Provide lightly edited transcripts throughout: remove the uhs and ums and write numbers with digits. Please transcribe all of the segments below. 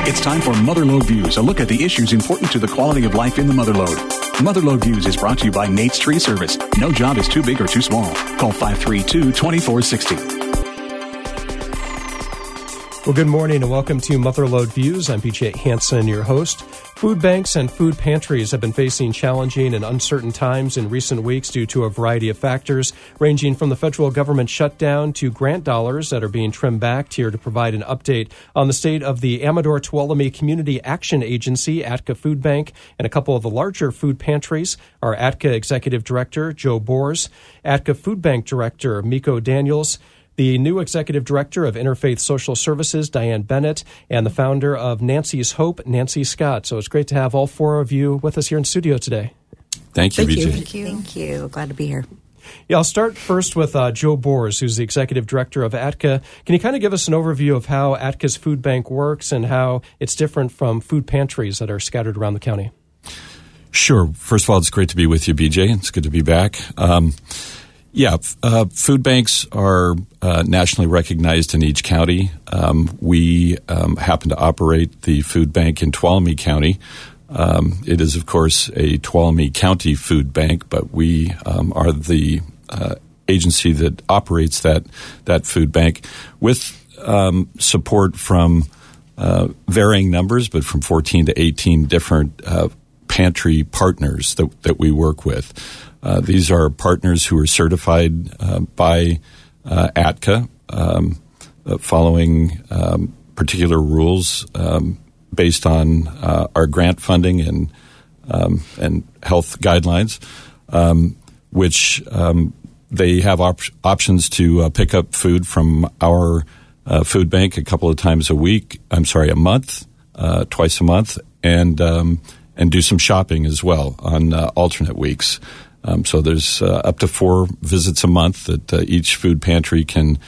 It's time for Motherlode Views, a look at the issues important to the quality of life in the Motherlode. Motherlode Views is brought to you by Nate's Tree Service. No job is too big or too small. Call 532-2460. Well, good morning and welcome to Motherlode Views. I'm BJ Hansen, your host. Food banks and food pantries have been facing challenging and uncertain times in recent weeks due to a variety of factors, ranging from the federal government shutdown to grant dollars that are being trimmed back. Here to provide an update on the state of the Amador Tuolumne Community Action Agency, ATCA Food Bank, and a couple of the larger food pantries are ATCA Executive Director Joe Boers, ATCA Food Bank Director Miko Daniels, the new Executive Director of Interfaith Social Services, Diane Bennett, and the founder of Nancy's Hope, Nancy Scott. So it's great to have all four of you with us here in studio today. Thank you, BJ. Thank you. Glad to be here. Yeah, I'll start first with Joe Boers, who's the Executive Director of ATCA. Can you kind of give us an overview of how ATCA's food bank works and how it's different from food pantries that are scattered around the county? Sure. First of all, it's great to be with you, BJ. It's good to be back. Food banks are nationally recognized in each county. We happen to operate the food bank in Tuolumne County. It is, of course, a Tuolumne County food bank, but we are the agency that operates that food bank with support from varying numbers, but from 14 to 18 different pantry partners that we work with. These are partners who are certified by ATCA following particular rules based on our grant funding and health guidelines, which they have options to pick up food from our food bank a couple of times a month, twice a month, and do some shopping as well on alternate weeks. So there's up to 4 visits a month that each food pantry can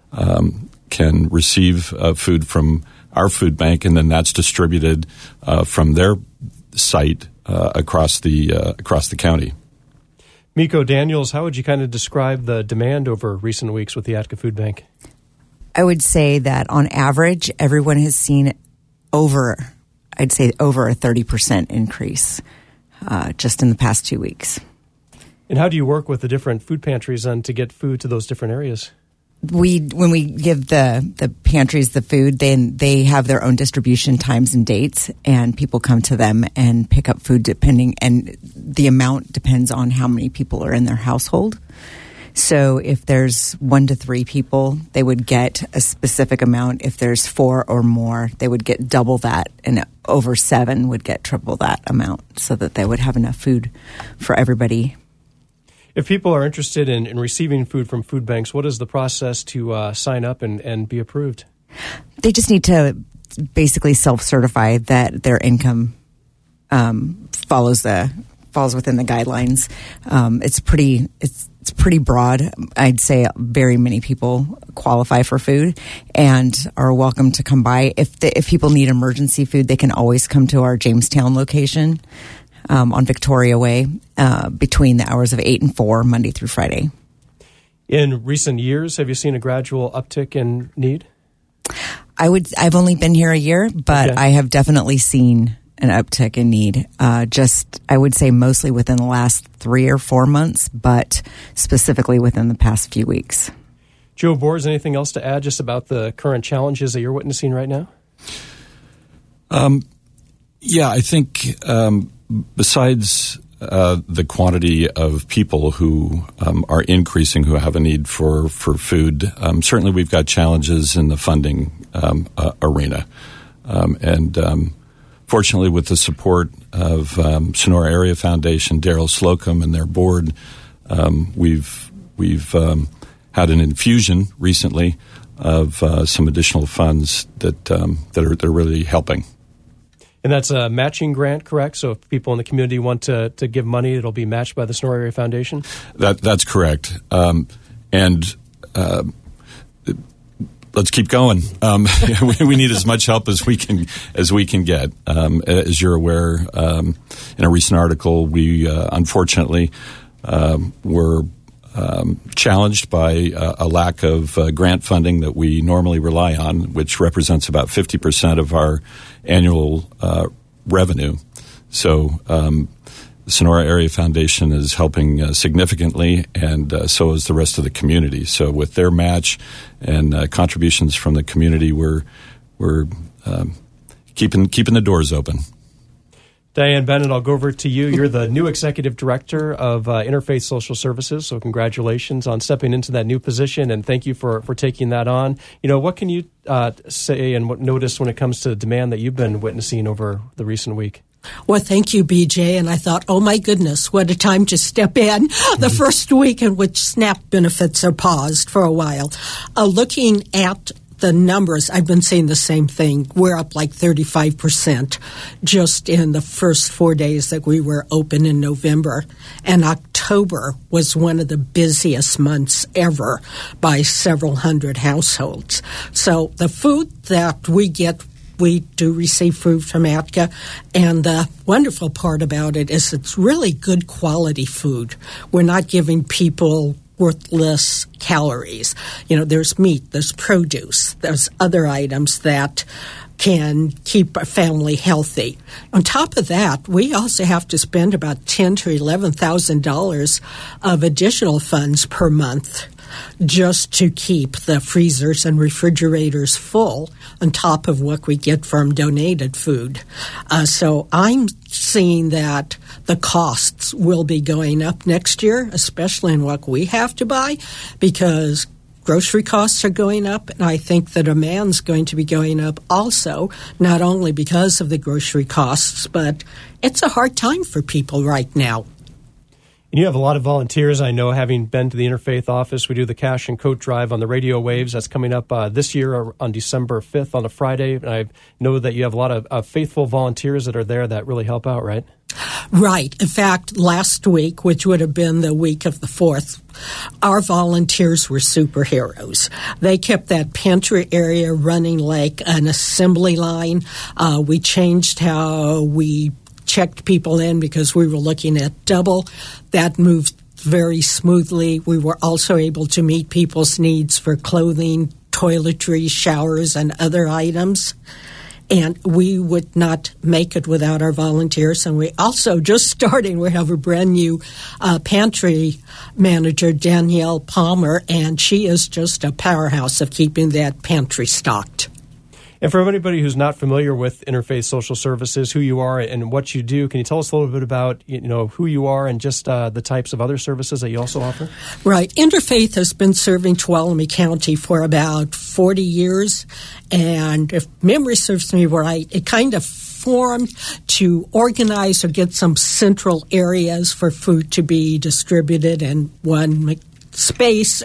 receive food from our food bank, and then that's distributed from their site across the county. Miko Daniels, how would you kind of describe the demand over recent weeks with the ATCA Food Bank? I would say that on average, everyone has seen over a 30% increase just in the past 2 weeks. And how do you work with the different food pantries then to get food to those different areas? When we give the pantries the food, then they have their own distribution times and dates, and people come to them and pick up food and the amount depends on how many people are in their household. So if there's 1 to 3 people, they would get a specific amount. If there's 4 or more, they would get double that, and over 7 would get triple that amount so that they would have enough food for everybody. If people are interested in receiving food from food banks, what is the process to sign up and be approved? They just need to basically self-certify that their income falls within the guidelines. It's pretty broad. I'd say very many people qualify for food and are welcome to come by. If people need emergency food, they can always come to our Jamestown location on Victoria Way between the hours of 8 and 4, Monday through Friday. In recent years, have you seen a gradual uptick in need? I've only been here a year, but okay. I have definitely seen an uptick in need. I would say mostly within the last 3 or 4 months, but specifically within the past few weeks. Joe Boers, anything else to add just about the current challenges that you're witnessing right now? I think besides the quantity of people who are increasing who have a need for food, certainly we've got challenges in the funding arena. Fortunately, with the support of Sonora Area Foundation, Daryl Slocum, and their board, we've had an infusion recently of some additional funds that are really helping. And that's a matching grant, correct? So if people in the community want to give money, it'll be matched by the Sonora Area Foundation? That's correct. Let's keep going. We need as much help as we can get. As you're aware, in a recent article, we unfortunately were challenged by a lack of grant funding that we normally rely on, which represents about 50% of our annual revenue. So Sonora Area Foundation is helping significantly, and so is the rest of the community. So with their match and contributions from the community, we're keeping the doors open. Diane Bennett, I'll go over to you. You're the new executive director of Interfaith Social Services, so congratulations on stepping into that new position, and thank you for taking that on. What can you say and what notice when it comes to demand that you've been witnessing over the recent week? Well, thank you, BJ. And I thought, oh, my goodness, what a time to step in. The first week in which SNAP benefits are paused for a while. Looking at the numbers, I've been saying the same thing. We're up like 35% just in the first 4 days that we were open in November. And October was one of the busiest months ever by several hundred households. So the food that we get, we do receive food from ATCA, and the wonderful part about it is it's really good quality food. We're not giving people worthless calories. There's meat, there's produce, there's other items that can keep a family healthy. On top of that, we also have to spend about $10,000 to $11,000 of additional funds per month just to keep the freezers and refrigerators full on top of what we get from donated food. So I'm seeing that the costs will be going up next year, especially in what we have to buy, because grocery costs are going up, and I think the demand's going to be going up also, not only because of the grocery costs, but it's a hard time for people right now. And you have a lot of volunteers, I know, having been to the Interfaith office. We do the Cash and Coat Drive on the radio waves. That's coming up this year on December 5th on a Friday. And I know that you have a lot of faithful volunteers that are there that really help out, right? Right. In fact, last week, which would have been the week of the 4th, our volunteers were superheroes. They kept that pantry area running like an assembly line. We changed how we checked people in because we were looking at double. That moved very smoothly. We were also able to meet people's needs for clothing, toiletries, showers, and other items. And we would not make it without our volunteers. And we also, just starting, we have a brand new pantry manager, Danielle Palmer, and she is just a powerhouse of keeping that pantry stocked. And for anybody who's not familiar with Interfaith Social Services, who you are and what you do, can you tell us a little bit about who you are and just the types of other services that you also offer? Right. Interfaith has been serving Tuolumne County for about 40 years. And if memory serves me right, it kind of formed to organize or get some central areas for food to be distributed in one space,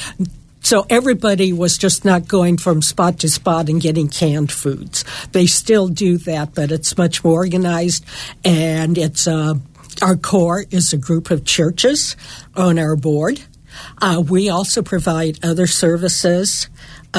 so everybody was just not going from spot to spot and getting canned foods. They still do that, but it's much more organized. And it's our core is a group of churches on our board. We also provide other services,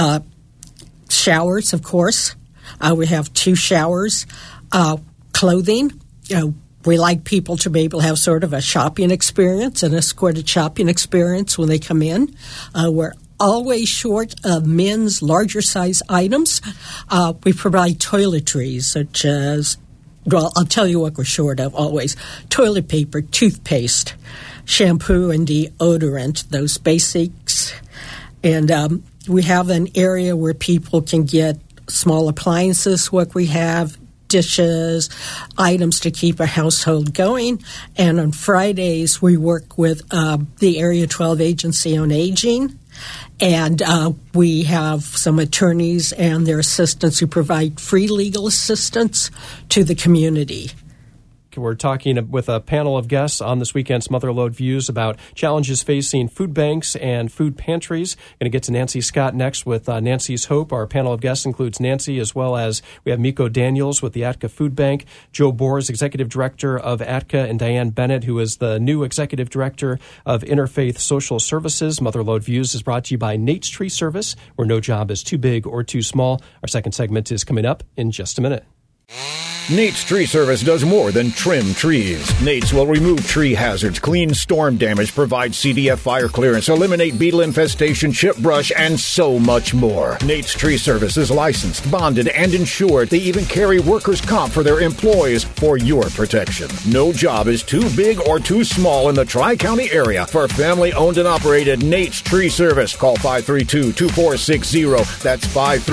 showers, of course. We have 2 showers, clothing. We like people to be able to have sort of a shopping experience, an escorted shopping experience when they come in. We're always short of men's larger size items. We provide toiletries such as, well, I'll tell you what we're short of always. Toilet paper, toothpaste, shampoo, and deodorant, those basics. And we have an area where people can get small appliances, what we have, dishes, items to keep a household going. And on Fridays, we work with the Area 12 Agency on Aging. And we have some attorneys and their assistants who provide free legal assistance to the community. We're talking with a panel of guests on this weekend's Motherlode Views about challenges facing food banks and food pantries. Going to get to Nancy Scott next with Nancy's Hope. Our panel of guests includes Nancy, as well as we have Miko Daniels with the ATCA Food Bank, Joe Boers, Executive Director of ATCA, and Diane Bennett, who is the new Executive Director of Interfaith Social Services. Motherlode Views is brought to you by Nate's Tree Service, where no job is too big or too small. Our second segment is coming up in just a minute. Nate's Tree Service does more than trim trees. Nate's will remove tree hazards, clean storm damage, provide CDF fire clearance, eliminate beetle infestation, chip brush, and so much more. Nate's Tree Service is licensed, bonded, and insured. They even carry workers' comp for their employees for your protection. No job is too big or too small in the Tri-County area for family-owned and operated Nate's Tree Service. Call 532-2460. That's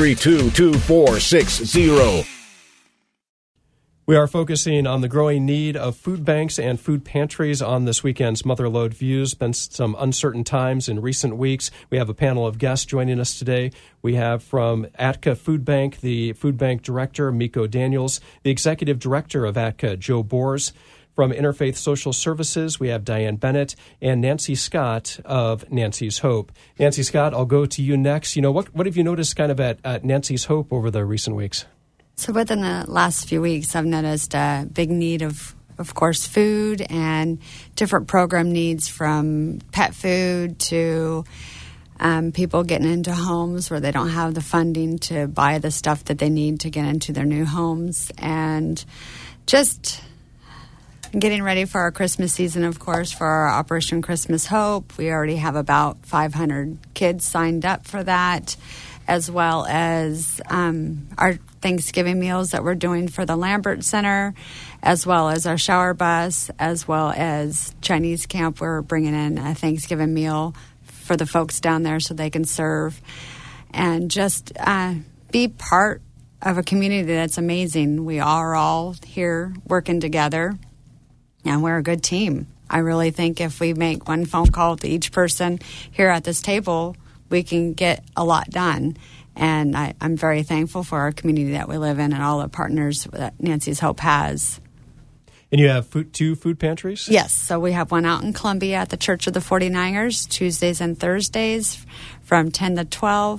532-2460. We are focusing on the growing need of food banks and food pantries on this weekend's Motherlode Views. Been some uncertain times in recent weeks. We have a panel of guests joining us today. We have from ATCA Food Bank, the Food Bank Director, Miko Daniels, the Executive Director of ATCA, Joe Bors. From Interfaith Social Services, we have Diane Bennett and Nancy Scott of Nancy's Hope. Nancy Scott, I'll go to you next. What have you noticed kind of at Nancy's Hope over the recent weeks? So within the last few weeks, I've noticed a big need of course, food and different program needs, from pet food to people getting into homes where they don't have the funding to buy the stuff that they need to get into their new homes, and just getting ready for our Christmas season, of course, for our Operation Christmas Hope. We already have about 500 kids signed up for that, as well as our Thanksgiving meals that we're doing for the Lambert Center, as well as our shower bus, as well as Chinese camp. We're bringing in a Thanksgiving meal for the folks down there so they can serve and just be part of a community that's amazing. We are all here working together, and we're a good team. I really think if we make one phone call to each person here at this table, we can get a lot done. And I'm very thankful for our community that we live in and all the partners that Nancy's Hope has. And you have two food pantries? Yes. So we have one out in Columbia at the Church of the 49ers, Tuesdays and Thursdays from 10 to 2,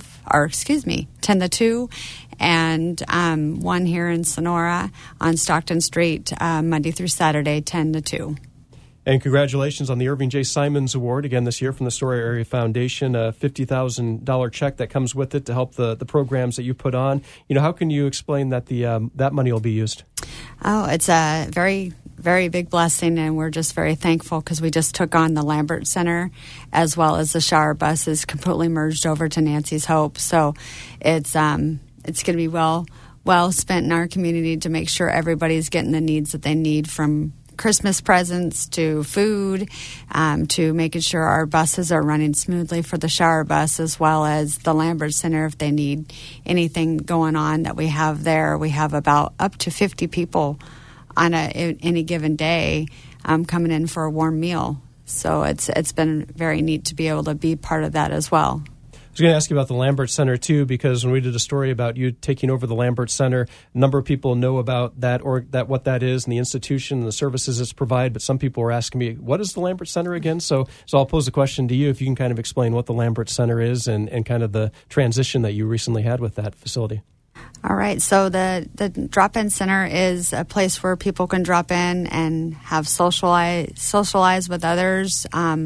and one here in Sonora on Stockton Street, Monday through Saturday, 10 to 2. And congratulations on the Irving J. Simons Award again this year from the Story Area Foundation, a $50,000 check that comes with it to help the programs that you put on. How can you explain that that money will be used? Oh, it's a very, very big blessing, and we're just very thankful because we just took on the Lambert Center, as well as the shower bus is completely merged over to Nancy's Hope. So it's going to be well spent in our community to make sure everybody's getting the needs that they need, from Christmas presents to food, to making sure our buses are running smoothly for the shower bus, as well as the Lambert Center. If they need anything going on that we have there, we have about up to 50 people on any given day coming in for a warm meal. So it's been very neat to be able to be part of that as well. I was going to ask you about the Lambert Center, too, because when we did a story about you taking over the Lambert Center, a number of people know about that, or what that is, and the institution and the services it's provide, but some people are asking me, what is the Lambert Center again? So I'll pose a question to you, if you can kind of explain what the Lambert Center is and kind of the transition that you recently had with that facility. All right, so the drop-in center is a place where people can drop in and have socialize with others,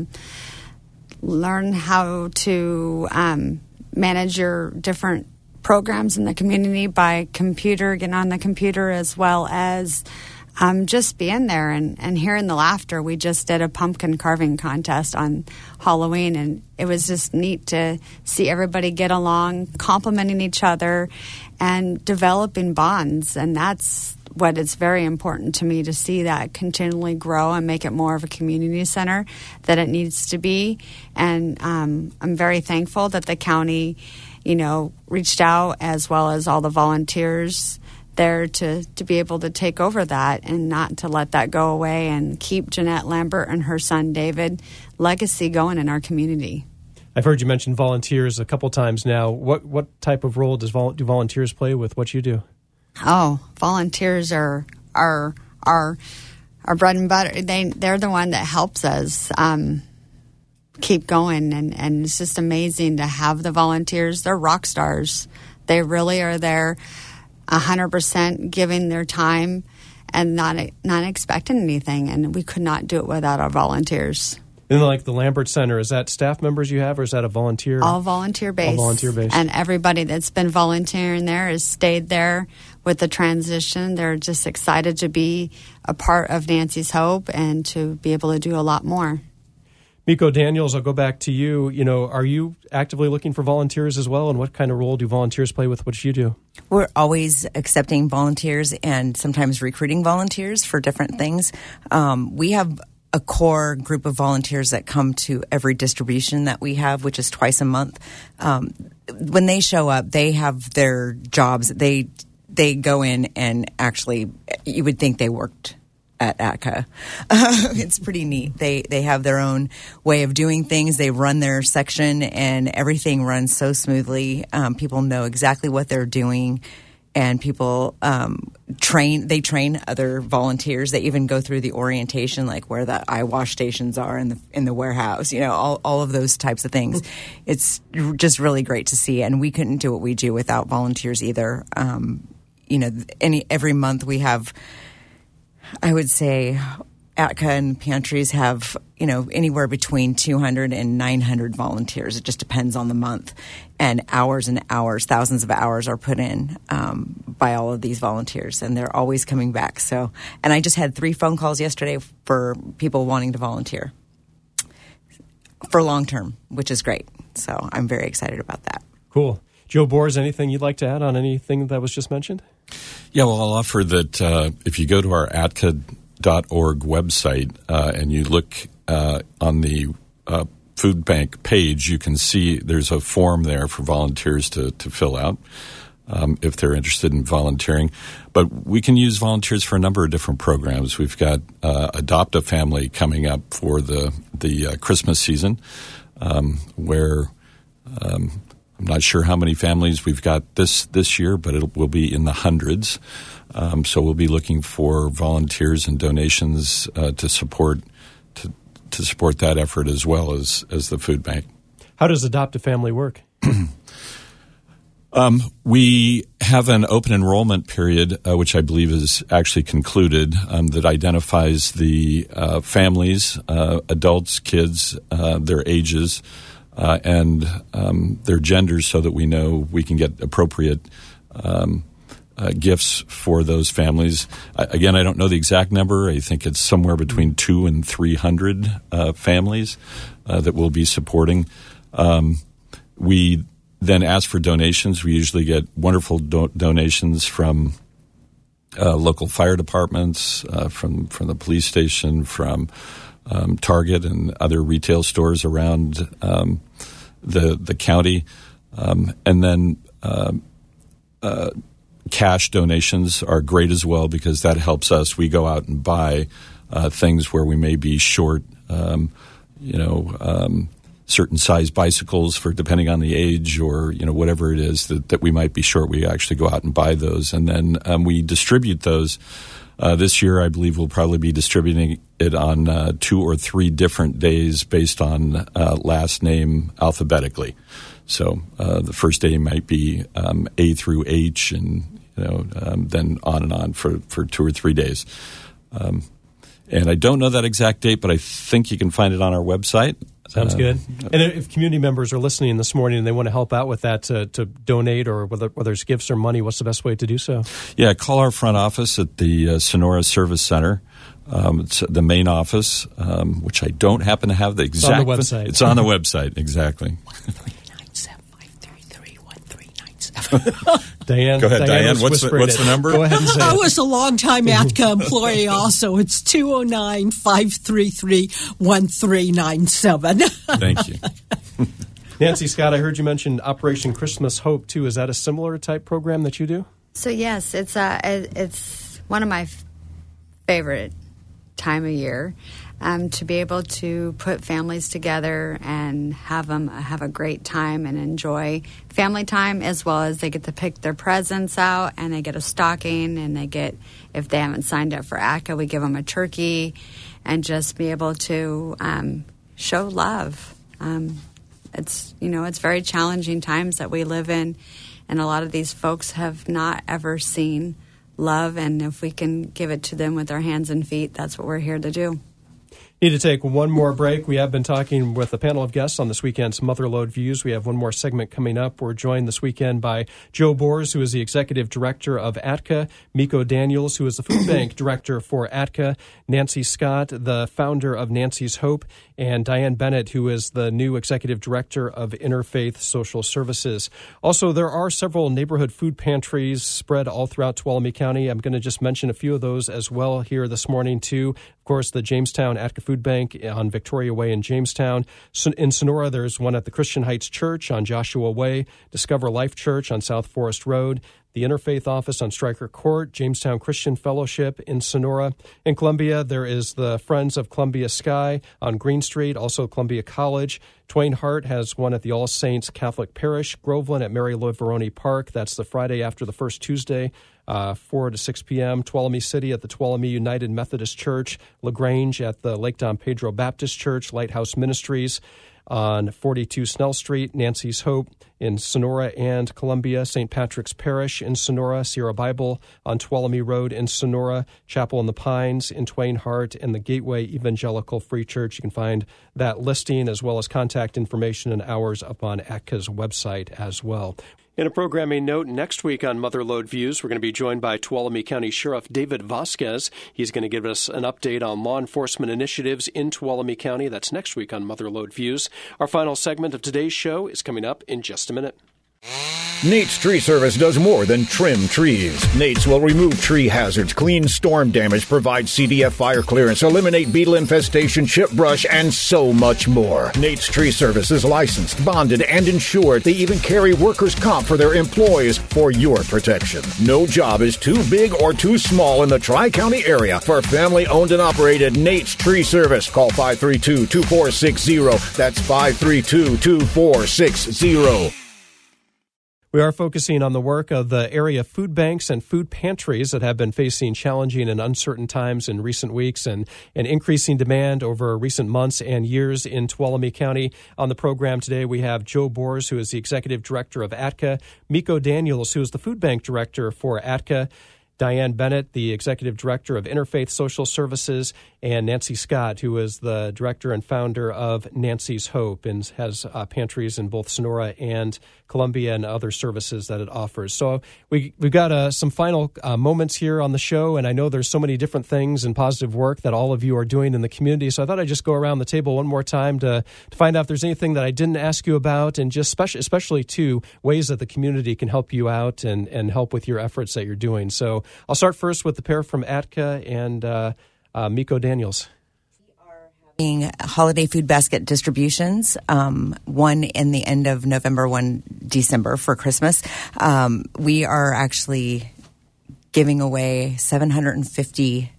learn how to manage your different programs in the community by computer, getting on the computer, as well as just being there and hearing the laughter. We just did a pumpkin carving contest on Halloween, and it was just neat to see everybody get along, complimenting each other, and developing bonds. And that's what is very important to me, to see that continually grow and make it more of a community center that it needs to be. And I'm very thankful that the county, reached out, as well as all the volunteers there to be able to take over that and not to let that go away, and keep Jeanette Lambert and her son David legacy going in our community. I've heard you mention volunteers a couple times now. What type of role do volunteers play with what you do? Oh, volunteers are our bread and butter. They're the one that helps us keep going, and it's just amazing to have the volunteers. They're rock stars. They really are there 100% giving their time and not expecting anything, and we could not do it without our volunteers. And like the Lambert Center, is that staff members you have, or is that a volunteer? All volunteer-based. All volunteer-based. And everybody that's been volunteering there has stayed there with the transition. They're just excited to be a part of Nancy's Hope and to be able to do a lot more. Miko Daniels, I'll go back to you. Are you actively looking for volunteers as well? And what kind of role do volunteers play with what you do? We're always accepting volunteers and sometimes recruiting volunteers for different things. We have a core group of volunteers that come to every distribution that we have, which is twice a month. When they show up, they have their jobs. They go in and actually, you would think they worked at ATCA. It's pretty neat. They have their own way of doing things. They run their section and everything runs so smoothly. People know exactly what they're doing, and people train other volunteers. They even go through the orientation, like where the eye wash stations are in the warehouse, all of those types of things. It's just really great to see, and we couldn't do what we do without volunteers either. Every month we have, I would say, ATCA and pantries have, anywhere between 200 and 900 volunteers. It just depends on the month. And hours, thousands of hours are put in by all of these volunteers, and they're always coming back. And I just had 3 phone calls yesterday for people wanting to volunteer for long term, which is great. So I'm very excited about that. Cool. Joe Bors, anything you'd like to add on anything that was just mentioned? Yeah, well, I'll offer that if you go to our atka.org website and you look on the food bank page, you can see there's a form there for volunteers to fill out if they're interested in volunteering. But we can use volunteers for a number of different programs. We've got Adopt a Family coming up for the Christmas season, where I'm not sure how many families we've got this year, but it will be in the hundreds. So we'll be looking for volunteers and donations to support that effort as well as the food bank. How does Adopt a Family work? We have an open enrollment period, which I believe is actually concluded, that identifies the families, adults, kids, their ages, and their genders, so that we know we can get appropriate gifts for those families. Again, I don't know the exact number. I think it's somewhere between 200 and 300 families that we'll be supporting. We then ask for donations. We usually get wonderful donations from local fire departments, from the police station, from Target and other retail stores around the county, and then cash donations are great as well, because that helps us. We go out and buy things where we may be short, certain size bicycles for depending on the age, or whatever it is that we might be short. We actually go out and buy those, and then we distribute those. This year, I believe we'll probably be distributing it on 2 or 3 different days based on last name alphabetically. So the first day might be A through H, and then on and on for 2 or 3 days. And I don't know that exact date, but I think you can find it on our website. Sounds good. And if community members are listening this morning and they want to help out with that to donate, or whether it's gifts or money, what's the best way to do so? Yeah, call our front office at the Sonora Service Center. It's the main office, which I don't happen to have the exact. It's on the website. It's on the website, exactly. 1-397-533-1397. Diane, go ahead, Diane. What's the number? Go ahead and say I was a longtime ATCA employee also. It's 209-533-1397. Thank you. Nancy Scott, I heard you mention Operation Christmas Hope, too. Is that a similar type program that you do? So, yes, it's one of my favorite time of year. To be able to put families together and have them have a great time and enjoy family time, as well as they get to pick their presents out, and they get a stocking, and they get, if they haven't signed up for ATCA, we give them a turkey, and just be able to show love. It's very challenging times that we live in, and a lot of these folks have not ever seen love, and if we can give it to them with our hands and feet, that's what we're here to do. Need to take one more break. We have been talking with a panel of guests on this weekend's Motherlode Views. We have one more segment coming up. We're joined this weekend by Joe Bors, who is the executive director of ATCA, Miko Daniels, who is the food bank director for ATCA, Nancy Scott, the founder of Nancy's Hope, and Diane Bennett, who is the new executive director of Interfaith Social Services. Also, there are several neighborhood food pantries spread all throughout Tuolumne County. I'm going to just mention a few of those as well here this morning, too. Of course, the Jamestown ATCA Food Bank on Victoria Way in Jamestown. In Sonora, there's one at the Christian Heights Church on Joshua Way, Discover Life Church on South Forest Road, the Interfaith Office on Stryker Court, Jamestown Christian Fellowship in Sonora. In Columbia, there is the Friends of Columbia Sky on Green Street, also Columbia College. Twain Harte has one at the All Saints Catholic Parish. Groveland at Mary Lou Veroni Park. That's the Friday after the first Tuesday, 4 to 6 p.m. Tuolumne City at the Tuolumne United Methodist Church. LaGrange at the Lake Don Pedro Baptist Church. Lighthouse Ministries on 42 Snell Street. Nancy's Hope in Sonora and Columbia, St. Patrick's Parish in Sonora, Sierra Bible on Tuolumne Road in Sonora, Chapel in the Pines in Twain Harte, and the Gateway Evangelical Free Church. You can find that listing as well as contact information and hours up on ATCA's website as well. In a programming note, next week on Motherlode Views, we're going to be joined by Tuolumne County Sheriff David Vasquez. He's going to give us an update on law enforcement initiatives in Tuolumne County. That's next week on Motherlode Views. Our final segment of today's show is coming up in just a minute. Nate's Tree Service does more than trim trees. Nate's will remove tree hazards, clean storm damage, provide CDF fire clearance, eliminate beetle infestation, chip brush, and so much more. Nate's Tree Service is licensed, bonded, and insured. They even carry workers' comp for their employees for your protection. No job is too big or too small in the Tri-County area for family-owned and operated Nate's Tree Service. Call 532-2460. That's 532-2460. We are focusing on the work of the area food banks and food pantries that have been facing challenging and uncertain times in recent weeks and increasing demand over recent months and years in Tuolumne County. On the program today, we have Joe Bors, who is the executive director of ATCA, Miko Daniels, who is the food bank director for ATCA, Diane Bennett, the executive director of Interfaith Social Services, and Nancy Scott, who is the director and founder of Nancy's Hope and has pantries in both Sonora and Columbia and other services that it offers. So we've got some final moments here on the show, and I know there's so many different things and positive work that all of you are doing in the community. So I thought I'd just go around the table one more time to find out if there's anything that I didn't ask you about, and just especially two ways that the community can help you out and help with your efforts that you're doing. So I'll start first with the pair from ATCA and Miko Daniels. We are having holiday food basket distributions, one in the end of November, one December for Christmas. We are actually giving away 750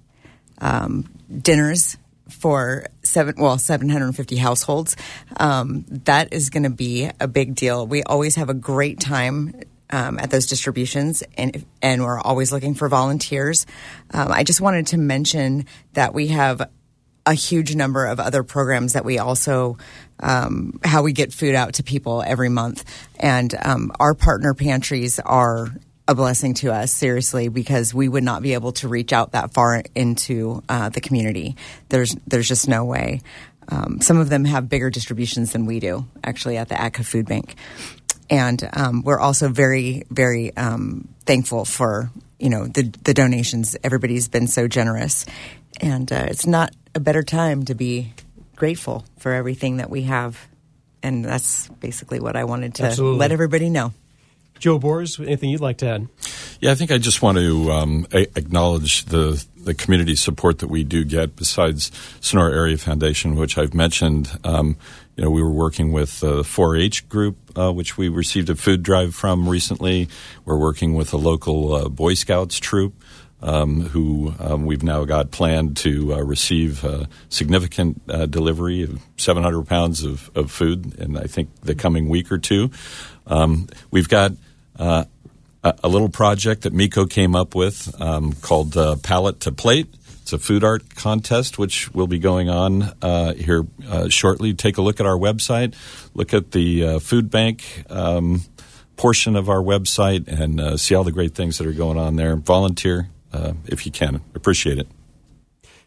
dinners for 750 households. That is going to be a big deal. We always have a great time at those distributions, and we're always looking for volunteers. I just wanted to mention that we have a huge number of other programs that we also, how we get food out to people every month. And our partner pantries are a blessing to us, seriously, because we would not be able to reach out that far into the community. There's just no way. Some of them have bigger distributions than we do, actually, at the ATCA Food Bank. And we're also very, very thankful for, the donations. Everybody's been so generous. And it's not a better time to be grateful for everything that we have. And that's basically what I wanted to let everybody know. Joe Bors, anything you'd like to add? Yeah, I think I just want to acknowledge the community support that we do get besides Sonora Area Foundation, which I've mentioned. We were working with the 4-H group, which we received a food drive from recently. We're working with a local Boy Scouts troop who we've now got planned to receive a significant delivery of 700 pounds of food in, I think, the coming week or two. We've got a little project that Miko came up with called Palette to Plate. It's a food art contest, which will be going on here shortly. Take a look at our website. Look at the food bank portion of our website and see all the great things that are going on there. Volunteer if you can. Appreciate it.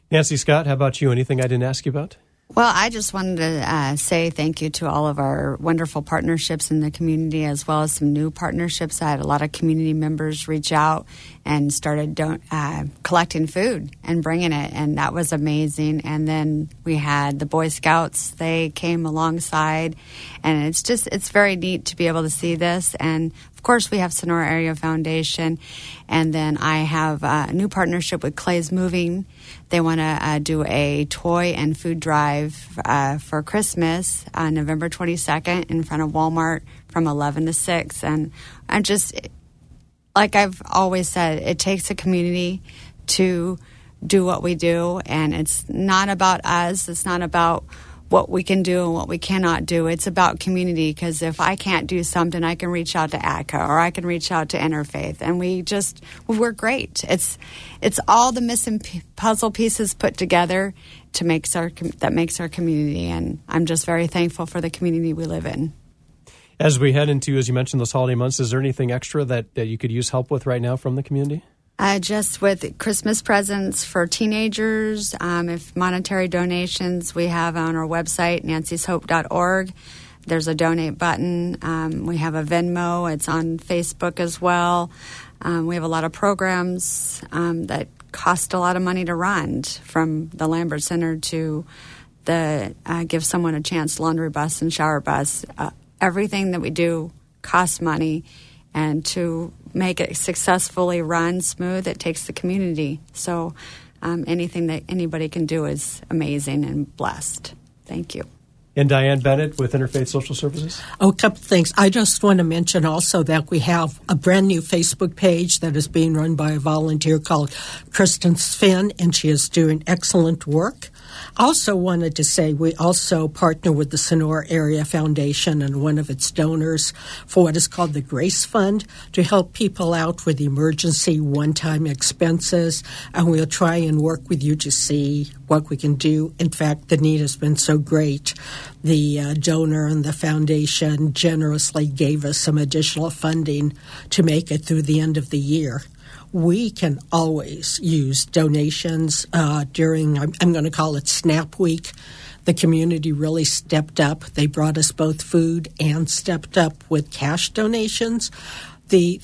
Nancy Scott, how about you? Anything I didn't ask you about? Well, I just wanted to say thank you to all of our wonderful partnerships in the community, as well as some new partnerships. I had a lot of community members reach out and started collecting food and bringing it, and that was amazing. And then we had the Boy Scouts. They came alongside, and it's very neat to be able to see this. And of course, we have Sonora Area Foundation, and then I have a new partnership with Clay's Moving. They want to do a toy and food drive for Christmas on November 22nd in front of Walmart from 11 to 6. And I'm just, like I've always said, it takes a community to do what we do, and it's not about us. It's not about what we can do and what we cannot do. It's about community, because if I can't do something, I can reach out to ATCA or I can reach out to Interfaith, and we're great. It's all the missing puzzle pieces put together that makes our community, and I'm just very thankful for the community we live in. As we head into, as you mentioned, those holiday months, is there anything extra that you could use help with right now from the community? Just with Christmas presents for teenagers, if monetary donations, we have on our website, nancyshope.org. There's a donate button. We have a Venmo. It's on Facebook as well. We have a lot of programs that cost a lot of money to run, from the Lambert Center to the Give Someone a Chance laundry bus and shower bus. Everything that we do costs money, and to make it successfully run smooth, it takes the community. So anything that anybody can do is amazing and blessed. Thank you. And Diane Bennett with Interfaith Social Services? Oh, a couple things. I just want to mention also that we have a brand new Facebook page that is being run by a volunteer called Kristen Sven, and she is doing excellent work. I also wanted to say we also partner with the Sonora Area Foundation and one of its donors for what is called the Grace Fund to help people out with emergency one-time expenses, and we'll try and work with you to see what we can do. In fact, the need has been so great. The donor and the foundation generously gave us some additional funding to make it through the end of the year. We can always use donations during, I'm going to call it SNAP Week. The community really stepped up. They brought us both food and stepped up with cash donations. The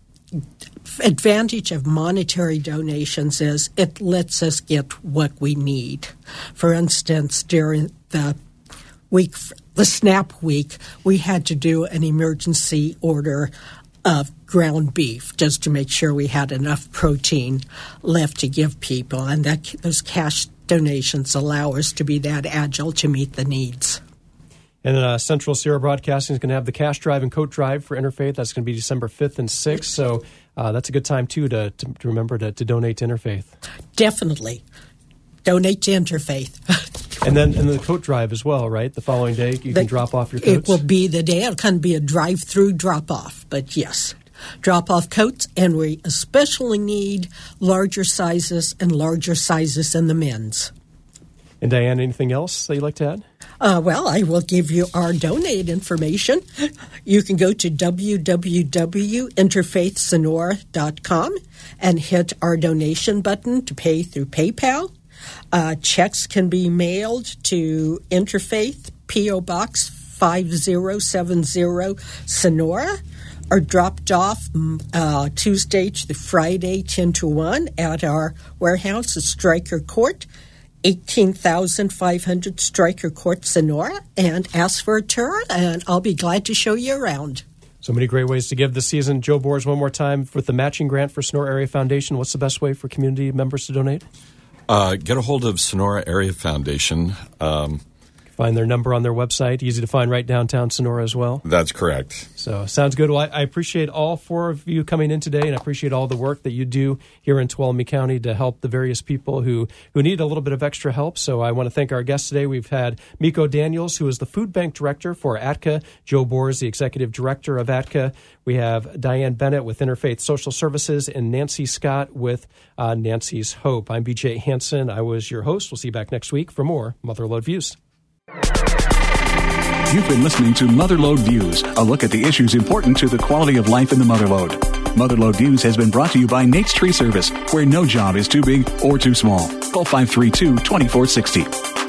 advantage of monetary donations is it lets us get what we need. For instance, during the week, the SNAP week, we had to do an emergency order of ground beef just to make sure we had enough protein left to give people, and that those cash donations allow us to be that agile to meet the needs. And Central Sierra Broadcasting is going to have the cash drive and coat drive for Interfaith. That's going to be December 5th and 6th. So that's a good time, too, to remember to donate to Interfaith. Definitely. Donate to Interfaith. And then the coat drive as well, right? The following day you can drop off your coats? It will be the day. It can be a drive-through drop-off, but yes. Drop-off coats, and we especially need larger sizes and larger sizes in the men's. And Diane, anything else that you'd like to add? Well, I will give you our donate information. You can go to www.interfaithsonora.com and hit our donation button to pay through PayPal. Checks can be mailed to Interfaith, P.O. Box 5070, Sonora, or dropped off Tuesday to Friday, 10 to 1, at our warehouse at Stryker Court, 18,500 Stryker Court, Sonora, and ask for a tour, and I'll be glad to show you around. So many great ways to give this season. Joe Bors, one more time, with the matching grant for Sonora Area Foundation, what's the best way for community members to donate? Get a hold of Sonora Area Foundation. Find their number on their website. Easy to find right downtown Sonora as well. That's correct. So sounds good. Well, I appreciate all four of you coming in today, and I appreciate all the work that you do here in Tuolumne County to help the various people who need a little bit of extra help. So I want to thank our guests today. We've had Miko Daniels, who is the Food Bank Director for ATCA, Joe Bors, the Executive Director of ATCA. We have Diane Bennett with Interfaith Social Services and Nancy Scott with Nancy's Hope. I'm BJ Hansen. I was your host. We'll see you back next week for more Motherlode Views. You've been listening to Motherlode Views, a look at the issues important to the quality of life in the Motherlode. Motherlode Views has been brought to you by Nate's Tree Service, where no job is too big or too small. Call 532-2460.